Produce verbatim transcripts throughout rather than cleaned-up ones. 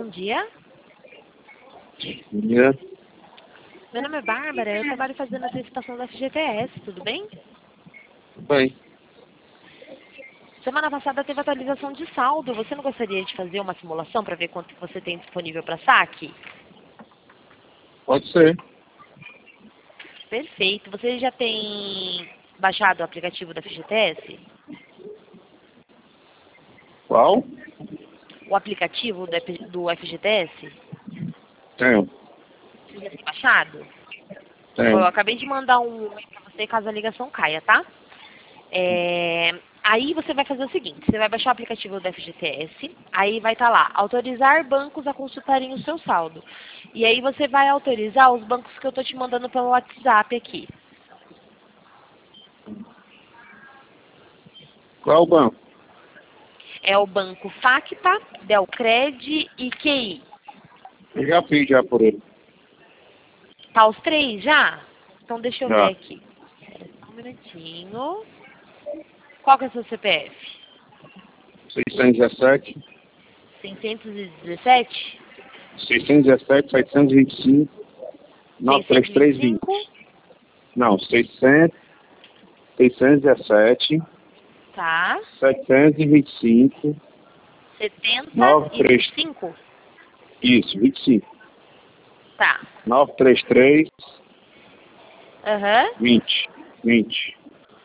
bom dia. Dia. Meu nome é Bárbara, eu trabalho fazendo a antecipação da F G T S, tudo bem? Bem, Semana passada teve atualização de saldo, você não gostaria de fazer uma simulação para ver quanto você tem disponível para saque? pode ser. Perfeito. Você já tem baixado o aplicativo da F G T S? Qual? O aplicativo do F- do F G T S? Tenho. Você já tem baixado? Eu Tenho. acabei de mandar um oi para você caso a ligação caia, tá? É, Aí você vai fazer o seguinte, você vai baixar o aplicativo da F G T S, aí vai estar lá, autorizar bancos a consultarem o seu saldo. E aí você vai autorizar os bancos que eu estou te mandando pelo WhatsApp aqui. Qual banco? É o banco Facta, Delcred e Q I. Eu já fiz já por ele. Tá os três já? Então deixa eu ver Já. aqui. Um minutinho. Qual que é o seu C P F? seiscentos e dezessete, seiscentos e dezessete? seiscentos e dezessete, setecentos e vinte e cinco, nove três três vinte. seiscentos e vinte e cinco? Não, seiscentos, seiscentos e dezessete, Tá. setecentos e vinte e cinco, setenta nove e três. vinte e cinco? Isso, vinte e cinco. Tá. nove três três, Aham. vinte. vinte.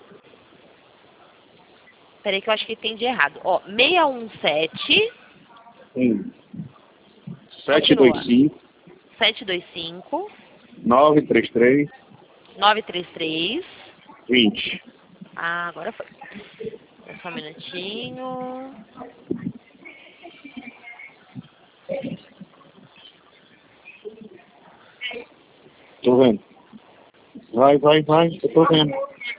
Peraí que eu acho que entendi errado. Ó, seiscentos e dezessete, um. sete continua. dois cinco, setecentos e vinte e cinco, nove três três, novecentos e trinta e três. vinte. Ah, agora foi. Só um minutinho. Tô vendo. Vai, vai, vai, eu tô vendo.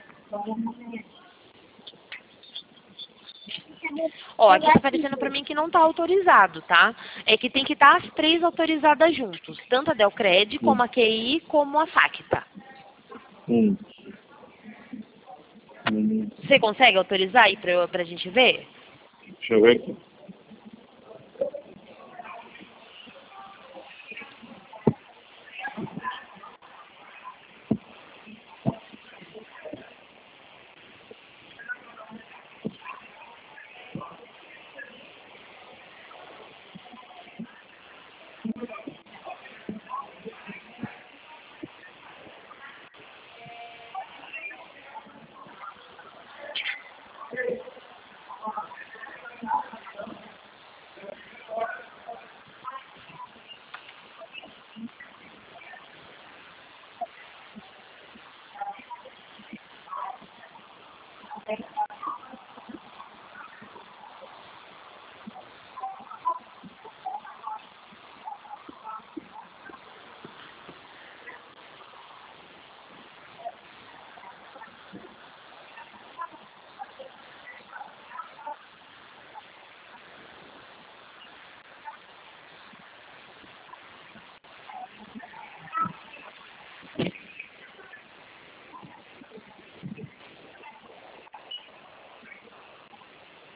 Ó, aqui tá aparecendo pra mim que não tá autorizado, tá? É que tem que estar as três autorizadas juntos. Tanto a Delcred, como a Q I, como a Facta. Hum. Hum. Você consegue autorizar aí pra, eu- pra gente ver? Deixa eu ver aqui.